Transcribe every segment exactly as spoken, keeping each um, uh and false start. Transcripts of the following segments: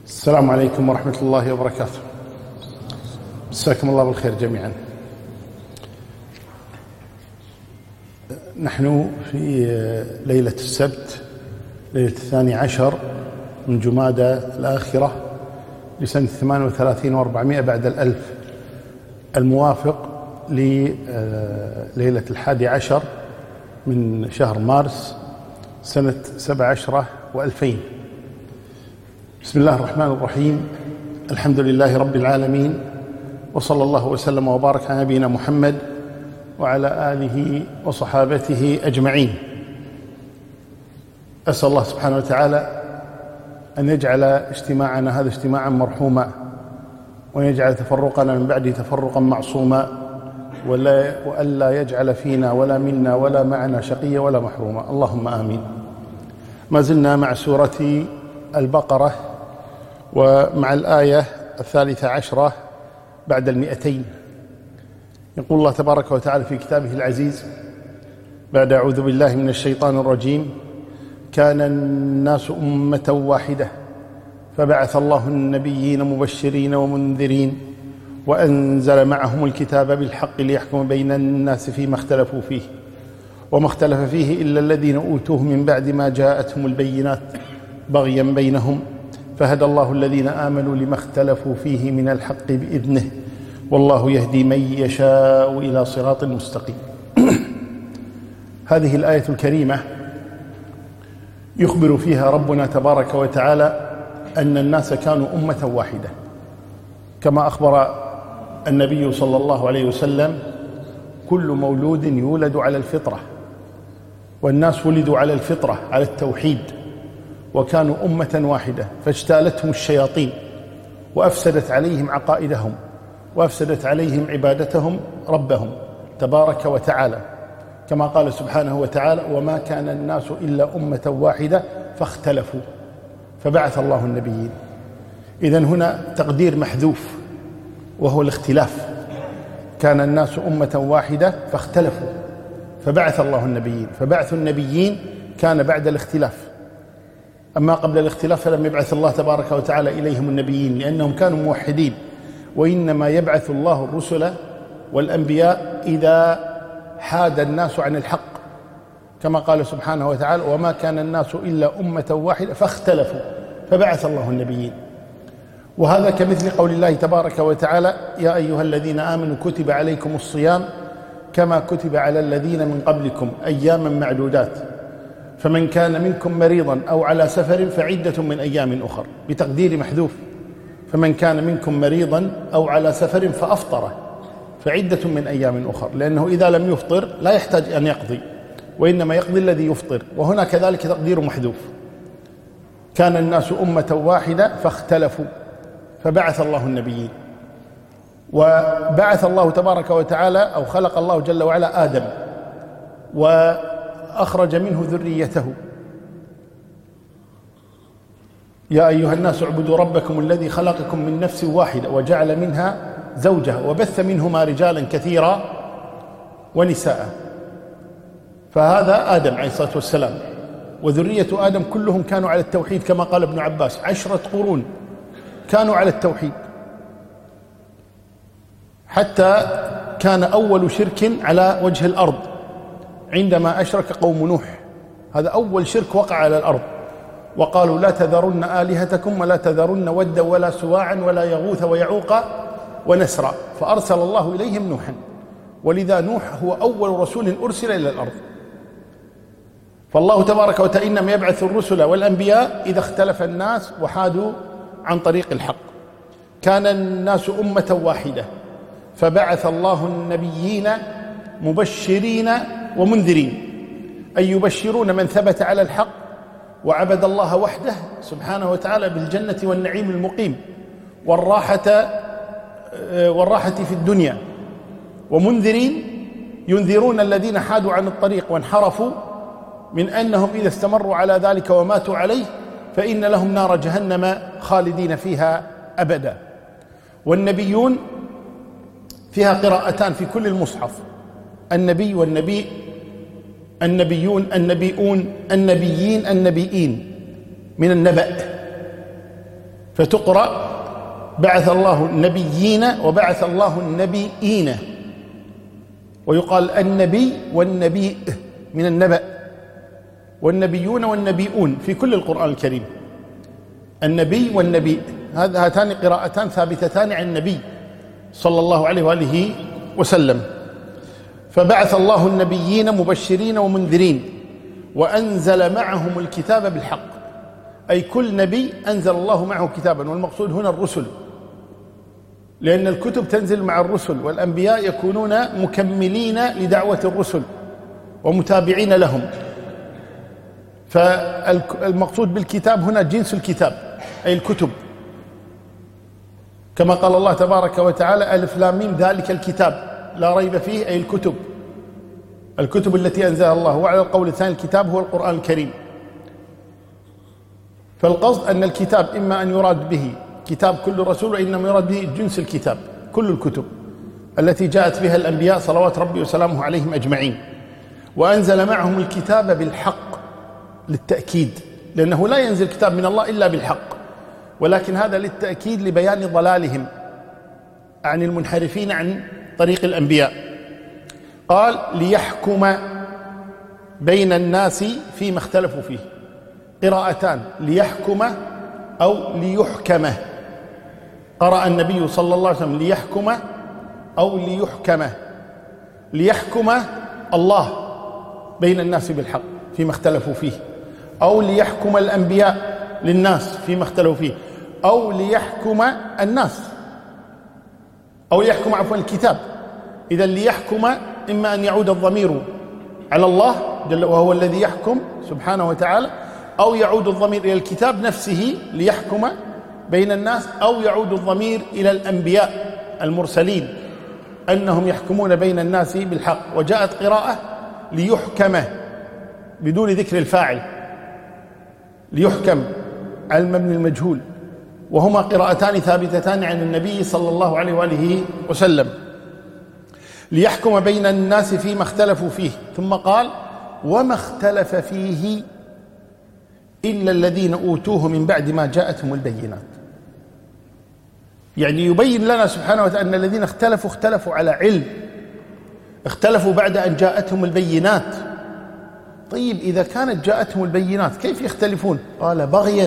السلام عليكم ورحمة الله وبركاته. مساكم الله بالخير جميعا. نحن في ليلة السبت، ليلة الثاني عشر من جمادى الآخرة لسنة ثمان وثلاثين وأربعمائة بعد الألف، الموافق لليلة الحادي عشر من شهر مارس سنة سبع عشرة وألفين. بسم الله الرحمن الرحيم. الحمد لله رب العالمين، وصلى الله وسلم وبارك على نبينا محمد وعلى آله وصحابته أجمعين. أسأل الله سبحانه وتعالى أن يجعل اجتماعنا هذا اجتماعا مرحوما، وأن يجعل تفرقنا من بعده تفرقا معصوما، ولا وألا يجعل فينا ولا منا ولا معنا شقيا ولا محروما، اللهم آمين. ما زلنا مع سورة البقرة ومع الآية الثالثة عشرة بعد المئتين. يقول الله تبارك وتعالى في كتابه العزيز بعد أعوذ بالله من الشيطان الرجيم: كان الناس أمة واحدة فبعث الله النبيين مبشرين ومنذرين وأنزل معهم الكتاب بالحق ليحكم بين الناس فيما اختلفوا فيه وما اختلف فيه إلا الذين أوتوه من بعد ما جاءتهم البينات بغيا بينهم فهدى الله الذين آمنوا لما اختلفوا فيه من الحق بإذنه والله يهدي من يشاء إلى صراط مستقيم. هذه الآية الكريمة يخبر فيها ربنا تبارك وتعالى أن الناس كانوا أمة واحدة، كما أخبر النبي صلى الله عليه وسلم: كل مولود يولد على الفطرة، والناس ولدوا على الفطرة على التوحيد، وكانوا أمة واحدة فاجتالتهم الشياطين وأفسدت عليهم عقائدهم وأفسدت عليهم عبادتهم ربهم تبارك وتعالى، كما قال سبحانه وتعالى: وما كان الناس إلا أمة واحدة فاختلفوا فبعث الله النبيين. إذن هنا تقدير محذوف وهو الاختلاف. كان الناس أمة واحدة فاختلفوا فبعث الله النبيين، فبعث النبيين كان بعد الاختلاف. أما قبل الاختلاف فلم يبعث الله تبارك وتعالى إليهم النبيين لأنهم كانوا موحدين، وإنما يبعث الله الرسل والأنبياء إذا حاد الناس عن الحق، كما قال سبحانه وتعالى: وما كان الناس إلا أمة واحدة فاختلفوا فبعث الله النبيين. وهذا كمثل قول الله تبارك وتعالى: يا أيها الذين آمنوا كتب عليكم الصيام كما كتب على الذين من قبلكم أياما معدودات فمن كان منكم مريضا أو على سفر فعدة من أيام أخر، بتقدير محذوف. فمن كان منكم مريضا أو على سفر فأفطر فعدة من أيام أخر، لأنه إذا لم يفطر لا يحتاج أن يقضي، وإنما يقضي الذي يفطر. وهنا كذلك تقدير محذوف. كان الناس أمة واحدة فاختلفوا فبعث الله النبيين. وبعث الله تبارك وتعالى أو خلق الله جل وعلا آدم وأخرج منه ذريته. يا أيها الناس اعبدوا ربكم الذي خلقكم من نفس واحدة وجعل منها زوجها وبث منهما رجالا كثيرا ونساء. فهذا آدم عليه الصلاة والسلام، وذرية آدم كلهم كانوا على التوحيد، كما قال ابن عباس: عشرة قرون كانوا على التوحيد، حتى كان أول شرك على وجه الأرض عندما أشرك قوم نوح. هذا أول شرك وقع على الأرض، وقالوا: لا تذرن آلهتكم ولا تذرن ودا ولا سواعا ولا يغوث ويعوق ونسرا، فأرسل الله إليهم نوحا. ولذا نوح هو أول رسول أرسل إلى الأرض. فالله تبارك وتعالى إنما يبعث الرسل والأنبياء إذا اختلف الناس وحادوا عن طريق الحق. كان الناس أمة واحدة فبعث الله النبيين مبشرين ومنذرين، أي يبشرون من ثبت على الحق وعبد الله وحده سبحانه وتعالى بالجنة والنعيم المقيم والراحة والراحة في الدنيا، ومنذرين ينذرون الذين حادوا عن الطريق وانحرفوا من أنهم إذا استمروا على ذلك وماتوا عليه فإن لهم نار جهنم خالدين فيها أبدا. والنبيون فيها قراءتان في كل المصحف: النبي والنبي، النبيون النبيون النبيين النبيين، من النبأ. فتقرأ بعث الله النبيين وبعث الله النبيين، ويقال النبي والنبي من النبأ، والنبيون والنبيون في كل القرآن الكريم. النبي والنبي هاتان قراءتان ثابتتان عن النبي صلى الله عليه وآله وسلم. فبعث الله النبيين مبشرين ومنذرين وأنزل معهم الكتاب بالحق، أي كل نبي أنزل الله معه كتابا، والمقصود هنا الرسل، لأن الكتب تنزل مع الرسل، والأنبياء يكونون مكملين لدعوة الرسل ومتابعين لهم. فالمقصود بالكتاب هنا جنس الكتاب أي الكتب، كما قال الله تبارك وتعالى ألف لام ميم ذلك الكتاب لا ريب فيه، أي الكتب الكتب التي أنزلها الله. وعلى القول الثاني الكتاب هو القرآن الكريم. فالقصد أن الكتاب إما أن يراد به كتاب كل رسول، وإنما يراد به جنس الكتاب كل الكتب التي جاءت بها الأنبياء صلوات ربي وسلامه عليهم أجمعين. وأنزل معهم الكتاب بالحق للتأكيد، لأنه لا ينزل كتاب من الله إلا بالحق، ولكن هذا للتأكيد لبيان ضلالهم عن المنحرفين عن طريق الأنبياء. قال ليحكم بين الناس فيما اختلفوا فيه، قراءتان ليحكم أو ليحكم. قرأ النبي صلى الله عليه وسلم ليحكم أو ليحكم. ليحكم الله بين الناس بالحق فيما اختلفوا فيه، أو ليحكم الأنبياء للناس فيما اختلفوا فيه، أو ليحكم الناس، أو يحكم عفوا الكتاب. إذا ليحكم إما أن يعود الضمير على الله جل وهو الذي يحكم سبحانه وتعالى، أو يعود الضمير إلى الكتاب نفسه ليحكم بين الناس، أو يعود الضمير إلى الأنبياء المرسلين أنهم يحكمون بين الناس بالحق. وجاءت قراءة ليحكم بدون ذكر الفاعل، ليحكم على المبني المجهول، وهما قراءتان ثابتتان عن النبي صلى الله عليه وآله وسلم. ليحكم بين الناس فيما اختلفوا فيه، ثم قال وما اختلف فيه إلا الذين أوتوه من بعد ما جاءتهم البينات. يعني يبين لنا سبحانه وتعالى أن الذين اختلفوا اختلفوا على علم، اختلفوا بعد أن جاءتهم البينات. طيب إذا كانت جاءتهم البينات كيف يختلفون؟ قال بغيا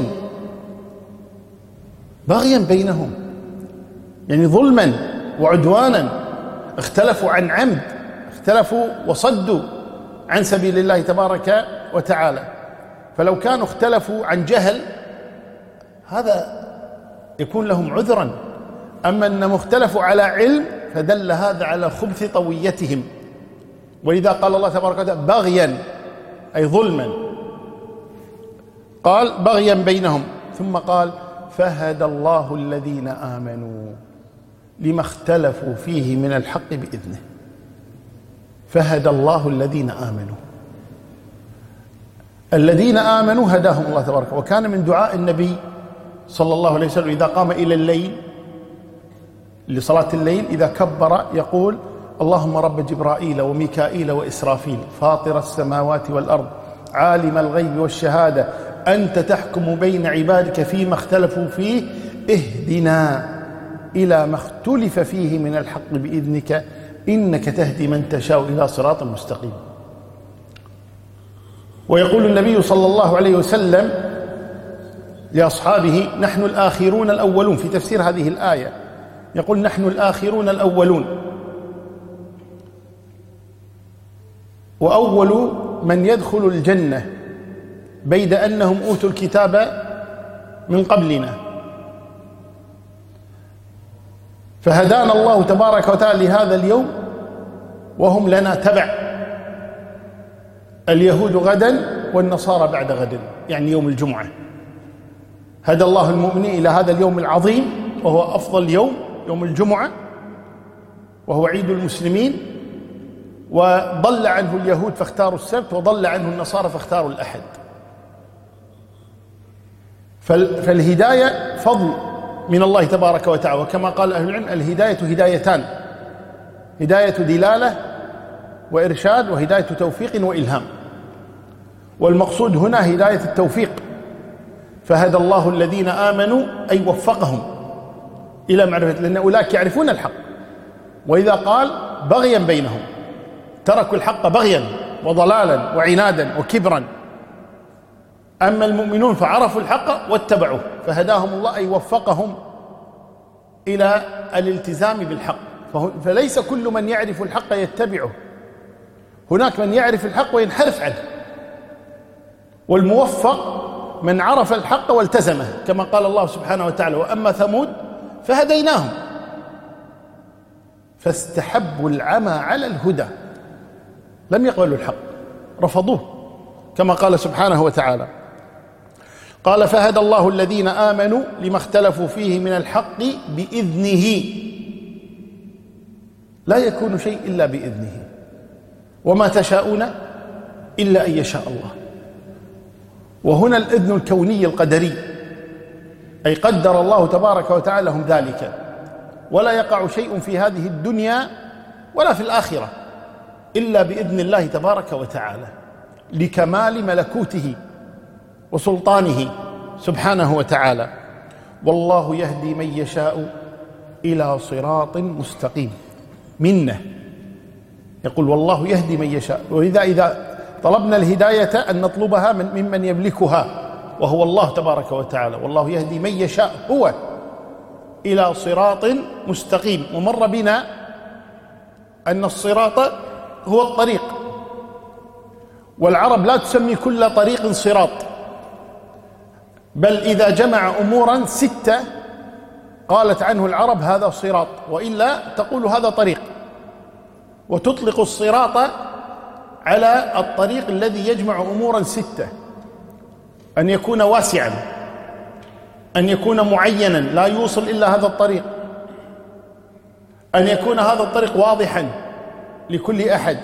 بغيا بينهم، يعني ظلما وعدوانا، اختلفوا عن عمد، اختلفوا وصدوا عن سبيل الله تبارك وتعالى. فلو كانوا اختلفوا عن جهل هذا يكون لهم عذرا، أما أنهم اختلفوا على علم فدل هذا على خبث طويتهم. ولذا قال الله تبارك وتعالى بغيا أي ظلما، قال بغيا بينهم، ثم قال فهدى الله الذين آمنوا لما اختلفوا فيه من الحق بإذنه. فهدى الله الذين آمنوا، الذين آمنوا هداهم الله تبارك. وكان من دعاء النبي صلى الله عليه وسلم إذا قام إلى الليل لصلاة الليل إذا كبر يقول اللهم رب جبرائيل وميكائيل وإسرافيل فاطر السماوات والأرض عالم الغيب والشهادة أنت تحكم بين عبادك فيما اختلفوا فيه اهدنا إلى ما اختلف فيه من الحق بإذنك إنك تهدي من تشاء إلى صراط مستقيم. ويقول النبي صلى الله عليه وسلم لأصحابه نحن الآخرون الأولون في تفسير هذه الآية، يقول نحن الآخرون الأولون، وأول من يدخل الجنة بيد أنهم أوتوا الكتاب من قبلنا. فهدانا الله تبارك وتعالى لهذا اليوم وهم لنا تبع، اليهود غدا والنصارى بعد غد، يعني يوم الجمعة. هدى الله المؤمنين إلى هذا اليوم العظيم وهو أفضل يوم، يوم الجمعة، وهو عيد المسلمين، وضل عنه اليهود فاختاروا السبت، وضل عنه النصارى فاختاروا الأحد. فالهداية فضل من الله تبارك وتعالى، وكما قال أهل العلم الهداية هدايتان، هداية دلالة وإرشاد، وهداية توفيق وإلهام. والمقصود هنا هداية التوفيق، فهدى الله الذين آمنوا أي وفقهم إلى معرفة، لأن أولئك يعرفون الحق. وإذا قال بغيا بينهم، تركوا الحق بغيا وضلالا وعنادا وكبرا. أما المؤمنون فعرفوا الحق واتبعوه، فهداهم الله أي وفقهم إلى الالتزام بالحق. فليس كل من يعرف الحق يتبعه، هناك من يعرف الحق وينحرف عنه، والموفق من عرف الحق والتزمه، كما قال الله سبحانه وتعالى: وأما ثمود فهديناهم فاستحبوا العمى على الهدى، لم يقبلوا الحق، رفضوه، كما قال سبحانه وتعالى. قال: فهدى الله الذين آمنوا لما اختلفوا فيه من الحق بإذنه، لا يكون شيء إلا بإذنه، وما تشاءون إلا أن يشاء الله. وهنا الإذن الكوني القدري، أي قدر الله تبارك وتعالى لهم ذلك، ولا يقع شيء في هذه الدنيا ولا في الآخرة إلا بإذن الله تبارك وتعالى، لكمال ملكوته وسلطانه سبحانه وتعالى. والله يهدي من يشاء إلى صراط مستقيم. منه يقول: والله يهدي من يشاء. وإذا إذا طلبنا الهداية أن نطلبها من ممن يملكها، وهو الله تبارك وتعالى. والله يهدي من يشاء هو إلى صراط مستقيم. ومر بنا أن الصراط هو الطريق، والعرب لا تسمي كل طريق صراط، بل إذا جمع أمورا ستة قالت عنه العرب هذا صراط، وإلا تقول هذا طريق. وتطلق الصراط على الطريق الذي يجمع أمورا ستة: أن يكون واسعا، أن يكون معينا لا يوصل إلا هذا الطريق، أن يكون هذا الطريق واضحا لكل أحد،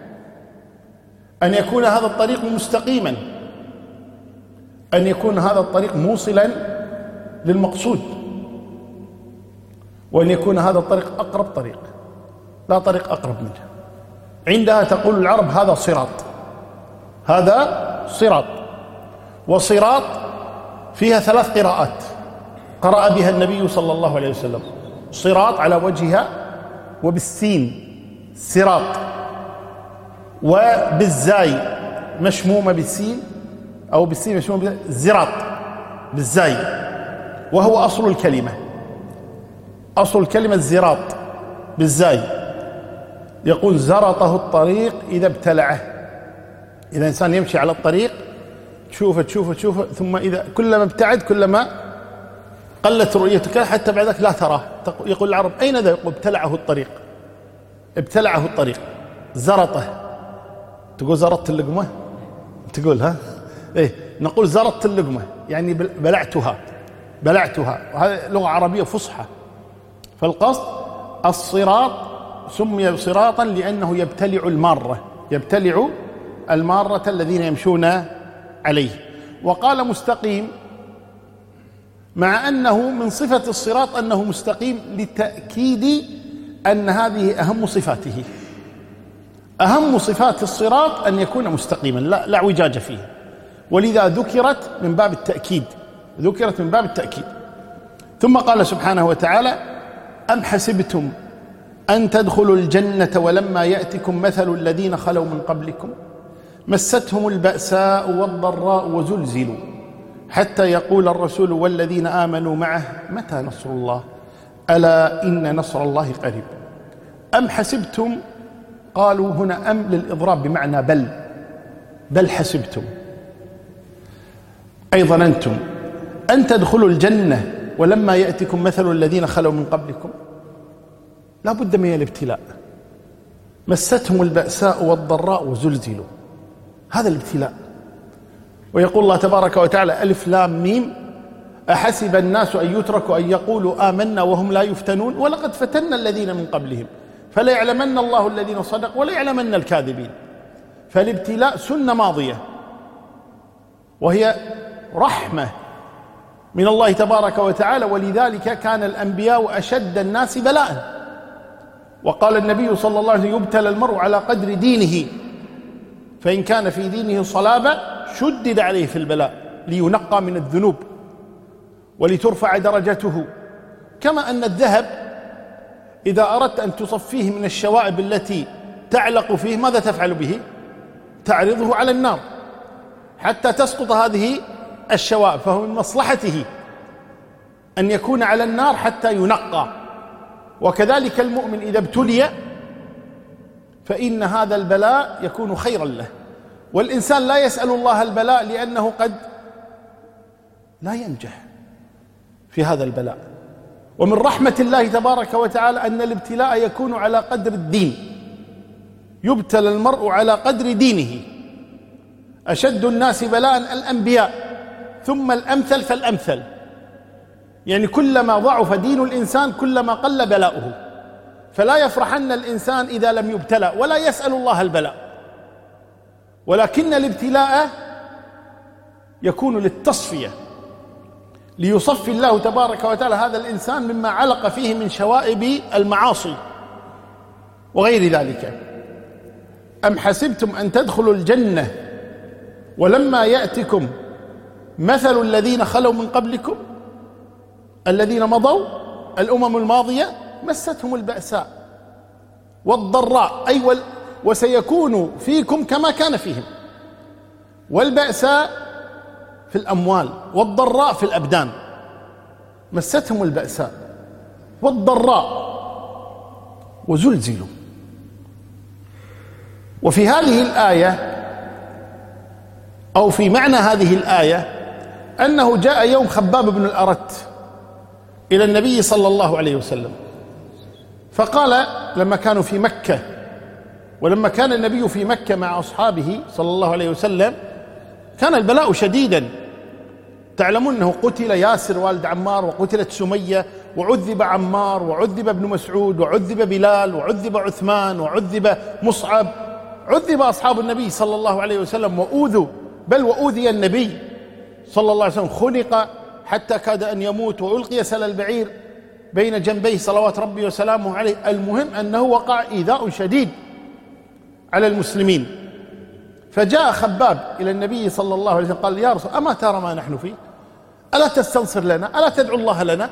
أن يكون هذا الطريق مستقيما، أن يكون هذا الطريق موصلا للمقصود، وأن يكون هذا الطريق أقرب طريق، لا طريق أقرب منه. عندها تقول العرب هذا صراط، هذا صراط. وصراط فيها ثلاث قراءات قرأ بها النبي صلى الله عليه وسلم: صراط على وجهها، وبالسين صراط، وبالزاي مشمومة بالسين، أو بالسين مشمومة بالزاي زراط بالزاي، وهو أصل الكلمة. أصل الكلمة الزراط بالزاي. يقول: زرطه الطريق إذا ابتلعه. إذا إنسان يمشي على الطريق تشوفه تشوفه تشوفه، ثم إذا كلما ابتعد كلما قلت رؤيتك، حتى بعد ذلك لا تراه. يقول العرب: أين ذا؟ يقول: ابتلعه الطريق، ابتلعه الطريق، زرطه. تقول زرطت اللقمة؟ تقول ها؟ إيه، نقول زرطت اللقمة يعني بلعتها، بلعتها. وهذه لغة عربية فصحى. فالقصد الصراط سمي صراطا لأنه يبتلع المارة، يبتلع المارة الذين يمشون عليه. وقال مستقيم، مع أنه من صفة الصراط أنه مستقيم، لتأكيد أن هذه أهم صفاته. أهم صفات الصراط أن يكون مستقيما، لا, لا اعوجاج فيه، ولذا ذكرت من باب التأكيد، ذكرت من باب التأكيد. ثم قال سبحانه وتعالى: أم حسبتم أن تدخلوا الجنة ولما يأتكم مثل الذين خلوا من قبلكم مستهم البأساء والضراء وزلزلوا حتى يقول الرسول والذين آمنوا معه متى نصر الله ألا إن نصر الله قريب. أم حسبتم، قالوا هنا أم للإضراب بمعنى بل، بل حسبتم أي ظننتم أن تدخلوا الجنة ولما يأتكم مثل الذين خلوا من قبلكم. لا بد من الابتلاء. مستهم البأساء والضراء وزلزلوا، هذا الابتلاء. ويقول الله تبارك وتعالى: ألف لام ميم أحسب الناس أن يتركوا أن يقولوا آمنا وهم لا يفتنون ولقد فتنا الذين من قبلهم فلا يعلمن الله الذين صدقوا ولا يعلمن الكاذبين. فالابتلاء سنة ماضية، وهي رحمة من الله تبارك وتعالى، ولذلك كان الأنبياء أشد الناس بلاء. وقال النبي صلى الله عليه وسلم: يبتلى المرء على قدر دينه، فإن كان في دينه صلابة شدد عليه في البلاء لينقى من الذنوب ولترفع درجته. كما أن الذهب إذا أردت أن تصفيه من الشوائب التي تعلق فيه ماذا تفعل به؟ تعرضه على النار حتى تسقط هذه الشوائب، فهو من مصلحته أن يكون على النار حتى ينقى. وكذلك المؤمن إذا ابتلي فإن هذا البلاء يكون خيرا له، والإنسان لا يسأل الله البلاء لأنه قد لا ينجح في هذا البلاء. ومن رحمة الله تبارك وتعالى أن الابتلاء يكون على قدر الدين، يبتلى المرء على قدر دينه. أشد الناس بلاء الأنبياء ثم الأمثل فالأمثل، يعني كلما ضعف دين الإنسان كلما قل بلاؤه. فلا يفرحن الإنسان إذا لم يبتلى ولا يسأل الله البلاء، ولكن الابتلاء يكون للتصفية، ليصفي الله تبارك وتعالى هذا الإنسان مما علق فيه من شوائب المعاصي وغير ذلك. أم حسبتم أن تدخلوا الجنة ولما يأتكم مثل الذين خلوا من قبلكم الذين مضوا الأمم الماضية مستهم البأساء والضراء، أي أيوة وسيكون فيكم كما كان فيهم. والبأساء في الأموال والضراء في الأبدان، مستهم البأساء والضراء وزلزلوا. وفي هذه الآية أو في معنى هذه الآية أنه جاء يوم خباب بن الأرت إلى النبي صلى الله عليه وسلم فقال لما كانوا في مكة، ولما كان النبي في مكة مع أصحابه صلى الله عليه وسلم كان البلاء شديدا. تعلمون أنه قتل ياسر والد عمار، وقتلت سمية، وعذب عمار، وعذب ابن مسعود، وعذب بلال، وعذب عثمان، وعذب مصعب، عذب أصحاب النبي صلى الله عليه وسلم وأوذوا، بل وأوذي النبي صلى الله عليه وسلم، خنق حتى كاد أن يموت، وألقي سل البعير بين جنبيه صلوات ربي وسلامه عليه. المهم أنه وقع إيذاء شديد على المسلمين. فجاء خباب إلى النبي صلى الله عليه وسلم قال يا رسول أما ترى ما نحن فيه؟ ألا تستنصر لنا؟ ألا تدعو الله لنا؟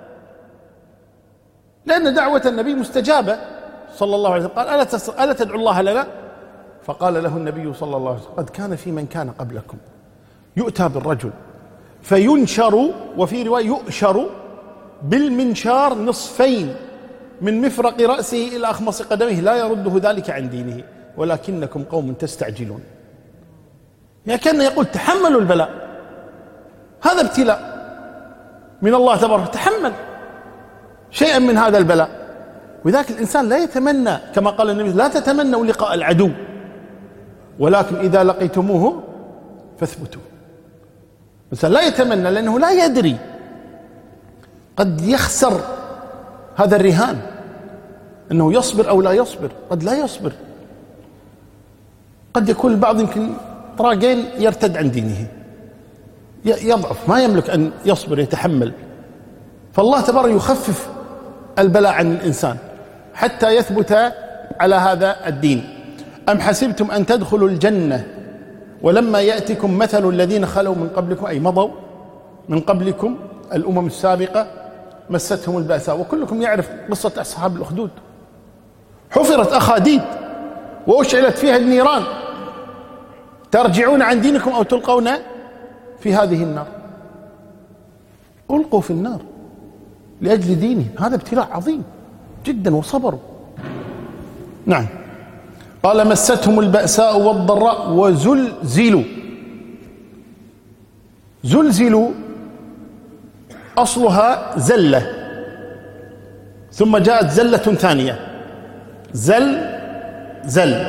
لأن دعوة النبي مستجابة صلى الله عليه وسلم. قال ألا, ألا تدعو الله لنا؟ فقال له النبي صلى الله عليه وسلم قد كان في من كان قبلكم يؤتى بالرجل فينشر، وفي رواية يؤشر بالمنشار نصفين من مفرق رأسه إلى أخمص قدمه لا يرده ذلك عن دينه، ولكنكم قوم تستعجلون. يعني كان يقول تحملوا البلاء، هذا ابتلاء من الله تبارك، تحمل شيئا من هذا البلاء. وذاك الإنسان لا يتمنى كما قال النبي لا تتمنوا لقاء العدو، ولكن إذا لقيتموه فاثبتوا. الإنسان لا يتمنى لأنه لا يدري، قد يخسر هذا الرهان أنه يصبر أو لا يصبر، قد لا يصبر، قد يكون البعض يمكن طراقين يرتد عن دينه، يضعف، ما يملك أن يصبر يتحمل. فالله تبارك يخفف البلاء عن الإنسان حتى يثبت على هذا الدين. أم حسبتم أن تدخلوا الجنة ولما يأتكم مثل الذين خلوا من قبلكم، أي مضوا من قبلكم الأمم السابقة مستهم البأساء. وكلكم يعرف قصة أصحاب الأخدود، حفرت أخاديد وأشعلت فيها النيران، ترجعون عن دينكم أو تلقون في هذه النار. ألقوا في النار لأجل دينهم، هذا ابتلاء عظيم جدا وصبروا. نعم. قال مستهم البأساء والضراء وزلزلوا. زلزلوا أصلها زلة ثم جاءت زلة ثانية، زل زل.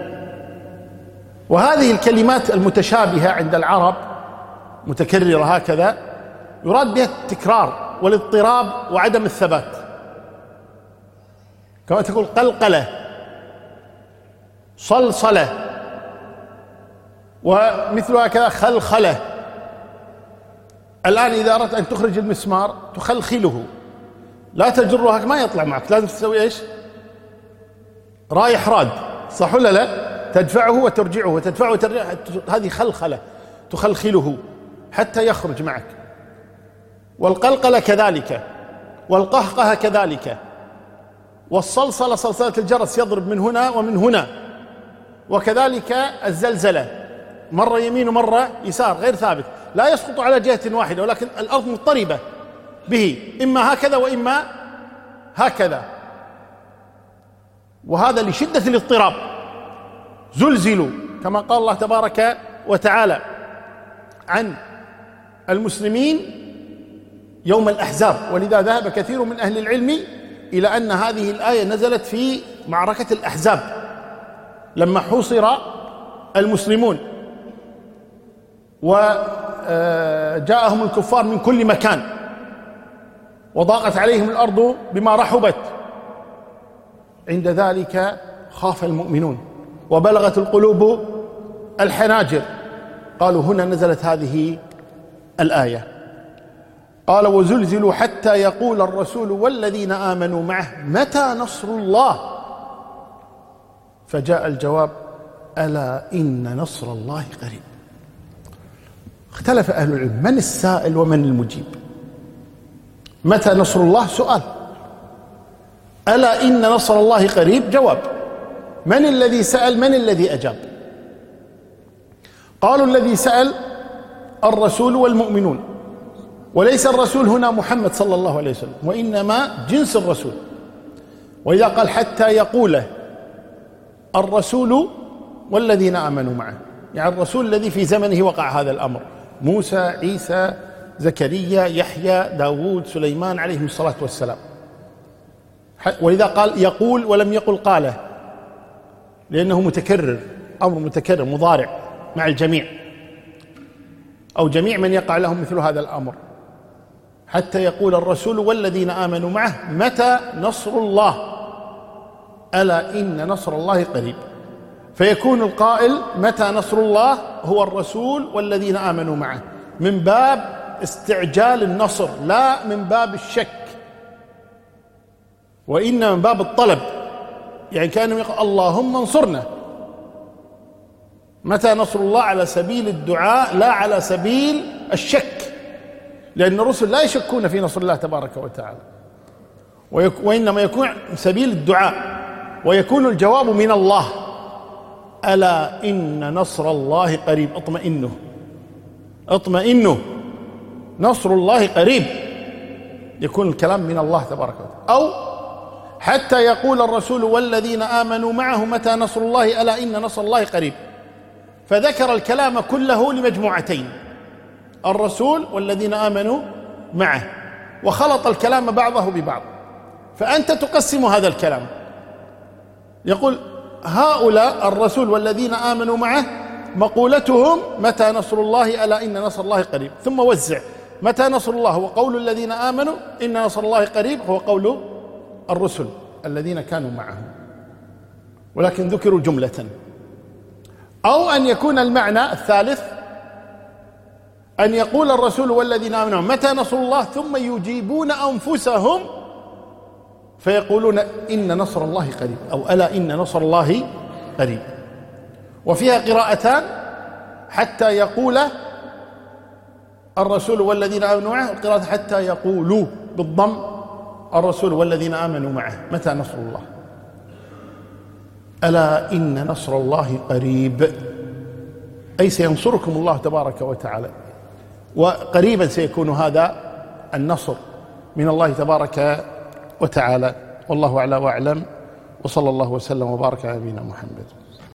وهذه الكلمات المتشابهة عند العرب متكررة هكذا يراد بها التكرار والاضطراب وعدم الثبات، كما تقول قلقلة، صلصلة، ومثلها كذا خلخلة. الآن إذا أردت أن تخرج المسمار تخلخله، لا تجره ما يطلع معك، لازم تسوي إيش؟ رايح راد، صح ولا لا؟ تدفعه وترجعه وتدفعه وترجعه، هذه خلخلة، تخلخله حتى يخرج معك. والقلقلة كذلك، والقهقه كذلك، والصلصلة صلصلة الجرس يضرب من هنا ومن هنا، وكذلك الزلزلة مرة يمين ومرة يسار غير ثابت، لا يسقط على جهة واحدة، ولكن الأرض مضطربة به، إما هكذا وإما هكذا. وهذا لشدة الاضطراب. زلزلوا كما قال الله تبارك وتعالى عن المسلمين يوم الأحزاب. ولذا ذهب كثير من أهل العلم إلى أن هذه الآية نزلت في معركة الأحزاب لما حوصر المسلمون وجاءهم الكفار من كل مكان وضاقت عليهم الأرض بما رحبت. عند ذلك خاف المؤمنون وبلغت القلوب الحناجر، قالوا هنا نزلت هذه الآية. قال وزلزلوا حتى يقول الرسول والذين آمنوا معه متى نصر الله، فجاء الجواب ألا إن نصر الله قريب. اختلف أهل العلم من السائل ومن المجيب. متى نصر الله سؤال، ألا إن نصر الله قريب جواب. من الذي سأل من الذي أجاب؟ قالوا الذي سأل الرسول والمؤمنون، وليس الرسول هنا محمد صلى الله عليه وسلم، وإنما جنس الرسول. وإذا قال حتى يقول الرسول والذين آمنوا معه، يعني الرسول الذي في زمنه وقع هذا الأمر، موسى، عيسى، زكريا، يحيى، داود، سليمان عليهم الصلاة والسلام. ولذا قال يقول ولم يقل قاله، لأنه متكرر، أمر متكرر مضارع مع الجميع أو جميع من يقع لهم مثل هذا الأمر. حتى يقول الرسول والذين آمنوا معه متى نصر الله، ألا إن نصر الله قريب. فيكون القائل متى نصر الله هو الرسول والذين آمنوا معه، من باب استعجال النصر لا من باب الشك، وإن من باب الطلب، يعني كانوا يقول اللهم انصرنا. متى نصر الله على سبيل الدعاء لا على سبيل الشك، لأن الرسل لا يشكون في نصر الله تبارك وتعالى، وإنما يكون سبيل الدعاء، ويكون الجواب من الله ألا إن نصر الله قريب. اطمئنوا اطمئنوا نصر الله قريب، يكون الكلام من الله تبارك وتعالى. أو حتى يقول الرسول والذين آمنوا معه متى نصر الله ألا إن نصر الله قريب، فذكر الكلام كله لمجموعتين، الرسول والذين آمنوا معه، وخلط الكلام بعضه ببعض. فأنت تقسم هذا الكلام، يقول هؤلاء الرسول والذين آمنوا معه مقولتهم متى نصر الله ألا إن نصر الله قريب، ثم وزع متى نصر الله هو قول الذين آمنوا، إن نصر الله قريب هو قول الرسل الذين كانوا معه، ولكن ذكروا جملة. أو أن يكون المعنى الثالث أن يقول الرسول والذين آمنوا متى نصر الله ثم يجيبون أنفسهم فيقولون إن نصر الله قريب، أو ألا إن نصر الله قريب. وفيها قراءتان، حتى يقول الرسول والذين آمنوا معه، قراءة حتى يقولوا بالضم الرسول والذين آمنوا معه متى نصر الله، ألا إن نصر الله قريب، أي سينصركم الله تبارك وتعالى، وقريبا سيكون هذا النصر من الله تبارك وتعالى. والله أعلى وأعلم، وصلى الله وسلم وبارك على نبينا محمد.